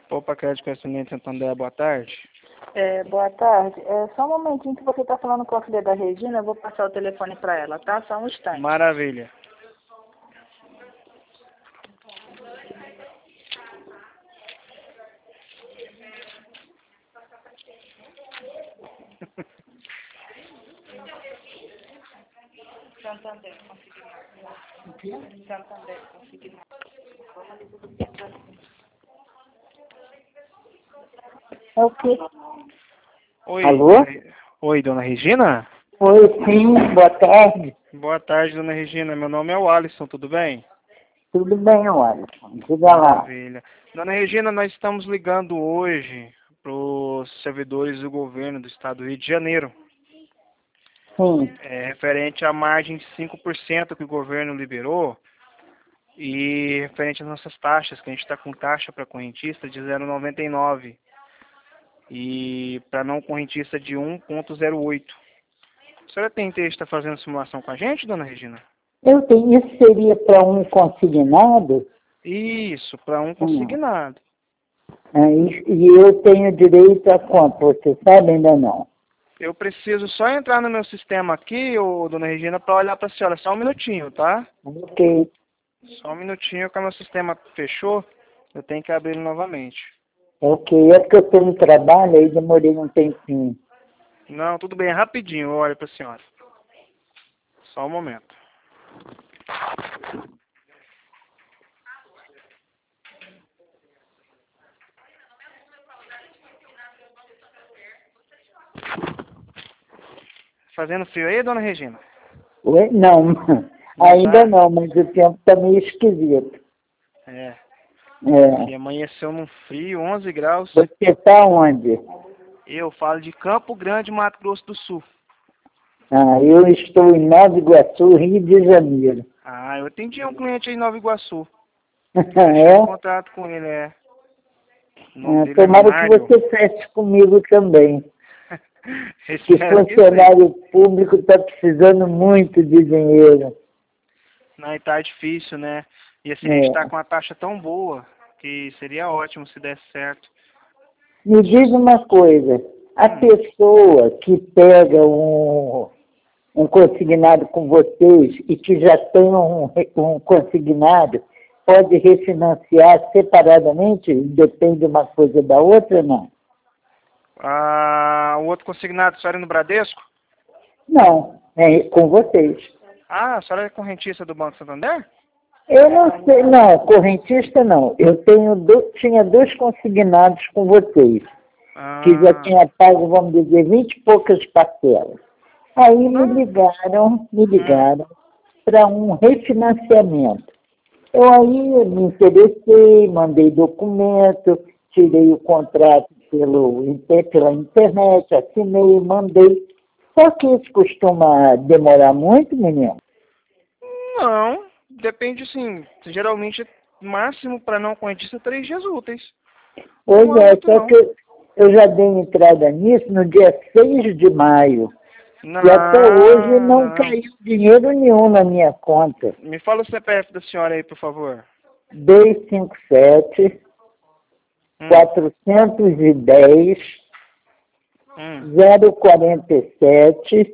Opa, Crédito Correspondente Santander, boa tarde. Boa tarde. Só um momentinho que você está falando com a filha da Regina, eu vou passar o telefone para ela, tá? Só um instante. Maravilha. Santander, consegui. Santander, consegui. É o quê? Oi. Alô? Oi, dona Regina? Oi, sim, boa tarde. Boa tarde, dona Regina. Meu nome é o Alisson, tudo bem? Tudo bem, Alisson? Diga lá. Maravilha. Dona Regina, nós estamos ligando hoje para os servidores do governo do estado do Rio de Janeiro. Sim. Referente à margem de 5% que o governo liberou e referente às nossas taxas, que a gente está com taxa para correntista de 0,99 e para não correntista de 1,08. A senhora tem interesse de estar fazendo simulação com a gente, dona Regina? Eu tenho, isso seria para um consignado? Isso, para um consignado. E eu tenho direito a quanto? Você sabe ainda não? Eu preciso só entrar no meu sistema aqui, dona Regina, para olhar para a senhora. Só um minutinho, tá? Ok. Só um minutinho que o meu sistema fechou. Eu tenho que abrir ele novamente. Ok, é porque eu estou no trabalho, aí demorei um tempinho. Não, tudo bem, rapidinho, eu olho para a senhora. Só um momento. Fazendo frio aí, dona Regina? Oi? Não, ainda não, mas o tempo está meio esquisito. Aqui amanheceu num frio, 11 graus. Você está onde? Eu falo de Campo Grande, Mato Grosso do Sul. Eu estou em Nova Iguaçu, Rio de Janeiro. Eu atendi um cliente aí em Nova Iguaçu. É? Um contrato com ele, O nome dele Tomara é que Mário. você feche comigo também. Que Espero que sim. funcionário público está precisando muito de dinheiro. Não, e tá difícil, né? E assim, a gente tá com uma taxa tão boa que seria ótimo se desse certo. Me diz uma coisa, a pessoa que pega um consignado com vocês e que já tem um consignado, pode refinanciar separadamente? Depende uma coisa da outra, não? O outro consignado, a senhora é no Bradesco? Não, é com vocês. A senhora é correntista do Banco Santander? Eu não sei, não, correntista não. Eu tinha dois consignados com vocês, que já tinha pago, vamos dizer, 20 e poucas parcelas. Aí me ligaram para um refinanciamento. Eu aí me interessei, mandei documento, tirei o contrato pela internet, assinei, mandei. Só que isso costuma demorar muito, menino? Não, depende sim. Geralmente, máximo para não correntista, 3 dias úteis. Pois Não é, muito, só não. que eu já dei entrada nisso no dia 6 de maio. E até hoje não caiu dinheiro nenhum na minha conta. Me fala o CPF da senhora aí, por favor. 257 410 047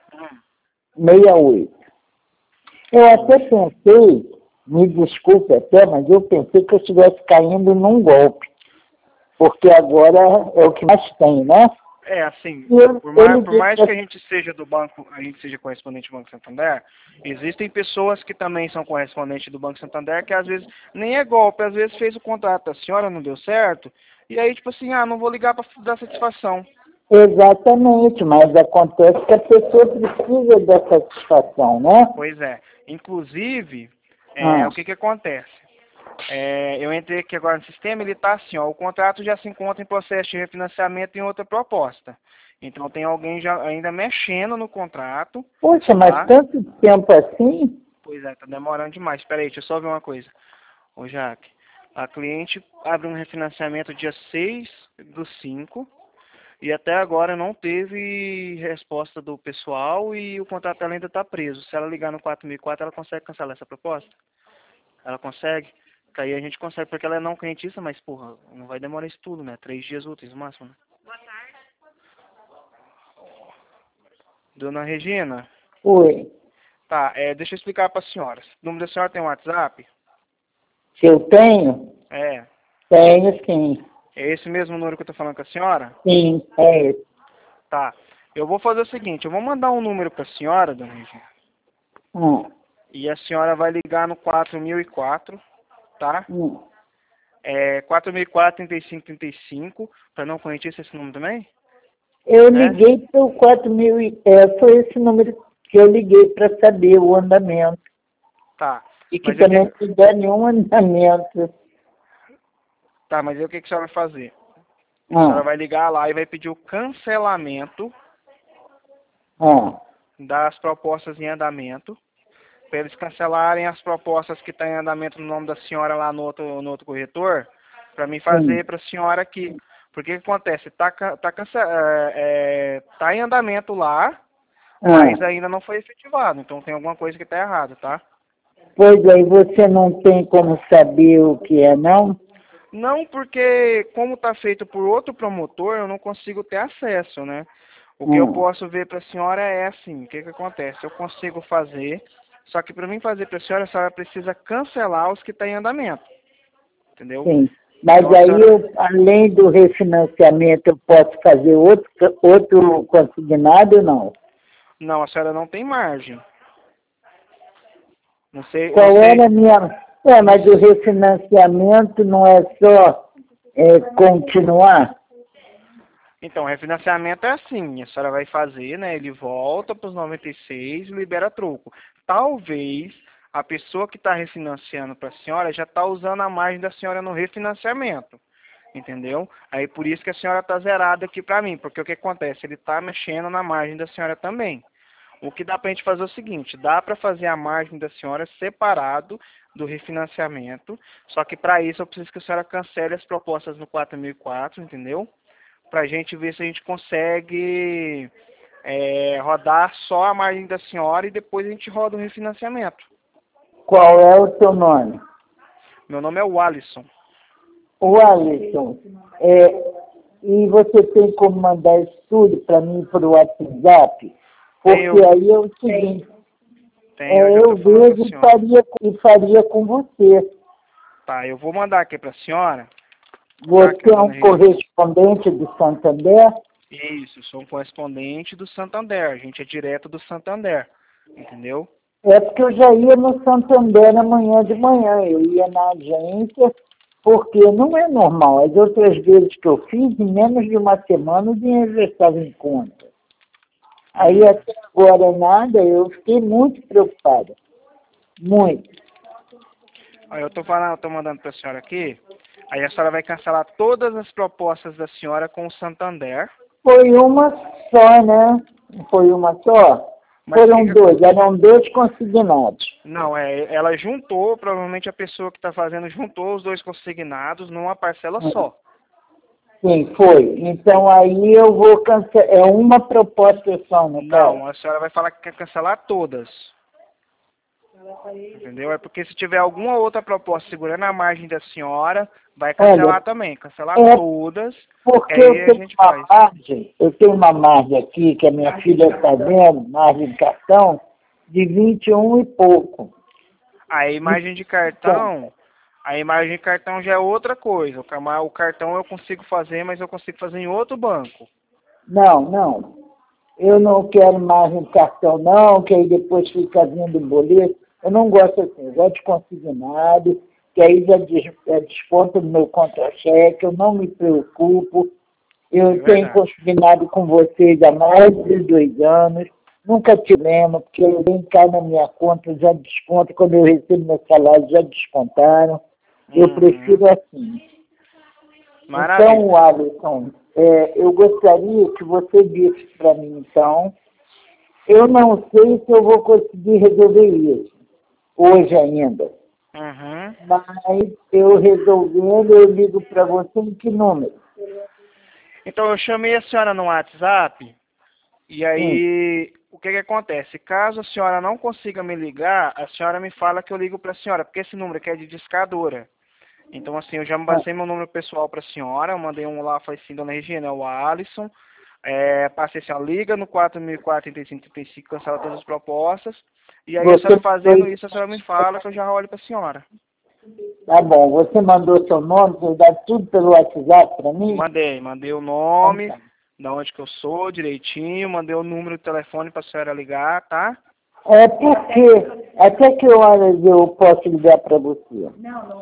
68. Eu até pensei, me desculpe até, mas eu pensei que eu estivesse caindo num golpe. Porque agora é o que mais tem, né? Assim, por por mais que a gente seja do banco, a gente seja correspondente do Banco Santander, existem pessoas que também são correspondentes do Banco Santander que às vezes nem é golpe, às vezes fez o contrato, a senhora não deu certo, e aí tipo assim, não vou ligar para dar satisfação. Exatamente, mas acontece que a pessoa precisa da satisfação, né? Pois é. Inclusive, o que acontece? Eu entrei aqui agora no sistema, ele está assim, o contrato já se encontra em processo de refinanciamento em outra proposta. Então tem alguém já ainda mexendo no contrato. Poxa, mas tanto tempo assim? Pois é, tá demorando demais. Espera aí, deixa eu só ver uma coisa. Ô Jaque, a cliente abre um refinanciamento dia 6/5 e até agora não teve resposta do pessoal e o contrato dela ainda está preso. Se ela ligar no 4004, ela consegue cancelar essa proposta? Ela consegue? que aí a gente consegue, porque ela é não correntista, mas, porra, não vai demorar isso tudo, né? 3 dias úteis no máximo, né? Dona Regina? Oi. Tá, deixa eu explicar para a senhora. O número da senhora tem um WhatsApp? Se eu tenho? É. Tenho, sim. É esse mesmo número que eu tô falando com a senhora? Sim, é esse. Tá. Eu vou fazer o seguinte, eu vou mandar um número para a senhora, dona Regina. E a senhora vai ligar no 4004, tá? 4004 3535, para não correntista esse número também? Eu liguei para o 4.000, foi esse número que eu liguei para saber o andamento. Tá. E que também não dá nenhum andamento. Tá, mas aí o que a senhora vai fazer? A senhora vai ligar lá e vai pedir o cancelamento das propostas em andamento, para eles cancelarem as propostas que estão em andamento no nome da senhora lá no outro corretor, para mim fazer para a senhora aqui. Porque o que acontece? Tá em andamento lá, mas ainda não foi efetivado. Então tem alguma coisa que está errada, tá? Pois aí você não tem como saber o que é, não? Não, porque como está feito por outro promotor, eu não consigo ter acesso, né? O que eu posso ver para a senhora é assim, o que acontece? Eu consigo fazer, só que para mim fazer para a senhora precisa cancelar os que estão em andamento, entendeu? Sim, mas então, aí além do refinanciamento, eu posso fazer outro consignado ou não? Não, a senhora não tem margem. Não sei. Qual era a minha... mas o refinanciamento não é só continuar? Então, o refinanciamento é assim, a senhora vai fazer, né? Ele volta para os 96 e libera troco. Talvez a pessoa que está refinanciando para a senhora já está usando a margem da senhora no refinanciamento. Entendeu? Aí por isso que a senhora está zerada aqui para mim, porque o que acontece? Ele está mexendo na margem da senhora também. O que dá para a gente fazer é o seguinte, dá para fazer a margem da senhora separado do refinanciamento, só que para isso eu preciso que a senhora cancele as propostas no 4004, entendeu? Para a gente ver se a gente consegue rodar só a margem da senhora e depois a gente roda o refinanciamento. Qual é o seu nome? Meu nome é Walisson. O Alisson, e você tem como mandar isso tudo para mim por WhatsApp? Porque aí é o seguinte, eu vejo e faria com você. Tá, eu vou mandar aqui para a senhora. Você é um correspondente do Santander? Isso, sou um correspondente do Santander. A gente é direto do Santander, entendeu? É porque eu já ia no Santander amanhã de manhã. Eu ia na agência, porque não é normal. As outras vezes que eu fiz, em menos de uma semana, o dinheiro já estava em conta. Aí até agora nada, eu fiquei muito preocupada. Muito. Aí eu tô mandando para a senhora aqui. Aí a senhora vai cancelar todas as propostas da senhora com o Santander. Foi uma só, né? Não foi uma só? Eram dois consignados. Não, ela juntou, provavelmente a pessoa que está fazendo juntou os dois consignados numa parcela só. Sim, foi. Então aí eu vou cancelar. É uma proposta só, não é? Não, a senhora vai falar que quer cancelar todas. Entendeu? É porque se tiver alguma outra proposta segurando a margem da senhora, vai cancelar também. Cancelar todas. Porque eu tenho uma margem aqui, que a minha filha está vendo, margem de cartão, de 21 e pouco. A imagem de cartão já é outra coisa. O cartão eu consigo fazer, mas eu consigo fazer em outro banco. Não. Eu não quero margem de cartão, não, que aí depois fica vindo boleto. Eu não gosto assim, eu gosto de consignado, que aí já desconta do meu contra-cheque, eu não me preocupo. Eu tenho consignado com vocês há mais de 2 anos, nunca tive problema, porque eu venho cá na minha conta, já desconto, quando eu recebo meu salário, já descontaram. Eu prefiro assim. Maravilha. Então, Alisson, eu gostaria que você disse para mim, então, eu não sei se eu vou conseguir resolver isso hoje ainda. Mas eu resolvendo, eu ligo para você em que número? Então, eu chamei a senhora no WhatsApp, e aí, o que acontece? Caso a senhora não consiga me ligar, a senhora me fala que eu ligo para a senhora, porque esse número aqui é de discadora. Então, assim, eu já me passei meu número pessoal para a senhora, eu mandei um lá, falei assim, dona Regina, é o Alisson, passei assim, ó, liga no 4004-3535, cancela todas as propostas, e aí a senhora fazendo isso, a senhora me fala que eu já olho para a senhora. Tá bom, você mandou seu nome, você dá tudo pelo WhatsApp para mim? Mandei o nome, da onde que eu sou, direitinho, mandei o número do telefone para a senhora ligar, tá? É porque, até que horas eu posso ligar para você? Não,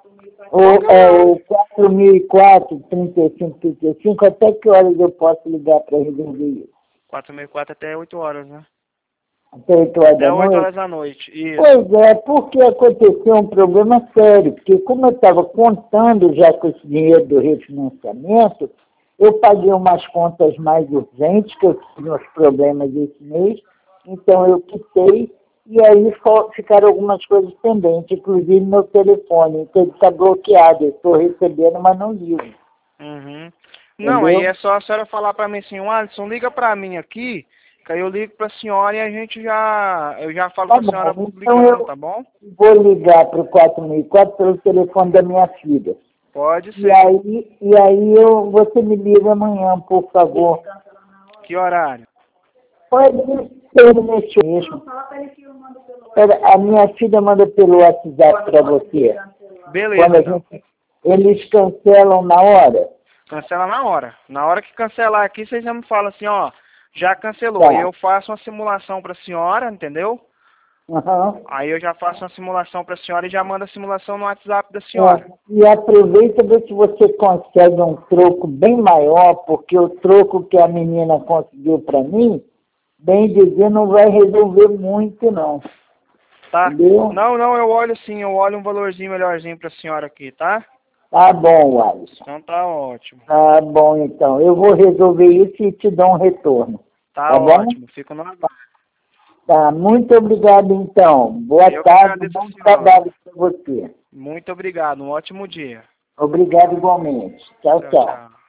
4004-3535, até que horas eu posso ligar para resolver isso? 464 até 8 horas, né? Até 8 horas até da 8 noite? horas da noite, isso. Pois é, porque aconteceu um problema sério, porque como eu estava contando já com esse dinheiro do refinanciamento, eu paguei umas contas mais urgentes, que eu tive uns problemas esse mês, então eu quitei, e aí ficaram algumas coisas pendentes, inclusive meu telefone, então ele está bloqueado, eu estou recebendo, mas não ligo. Uhum. Não, aí é só a senhora falar para mim assim, Alisson, liga para mim aqui, que aí eu ligo para a senhora e eu já falo com a senhora ligando, tá bom? Vou ligar para o 4004 pelo telefone da minha filha. Pode ser. E aí você me liga amanhã, por favor. Que horário? Pode ser nesse mesmo. A minha filha manda pelo WhatsApp para você. Beleza, então. Eles cancelam na hora? Cancela na hora. Na hora que cancelar aqui, vocês já me falam assim, ó, já cancelou. Tá. Aí eu faço uma simulação para a senhora, entendeu? Uhum. Aí eu já faço uma simulação para a senhora e já mando a simulação no WhatsApp da senhora. E aproveita ver se você consegue um troco bem maior, porque o troco que a menina conseguiu para mim, bem dizer, não vai resolver muito, não. Tá? Entendeu? Não, eu olho sim, eu olho um valorzinho melhorzinho para a senhora aqui, tá? Tá bom, Alisson. Então tá ótimo. Tá bom, então. Eu vou resolver isso e te dou um retorno. Tá ótimo, fico no aguardo. Tá, muito obrigado, então. Boa tarde, bom trabalho para você. Muito obrigado, um ótimo dia. Obrigado igualmente. Tchau, tchau.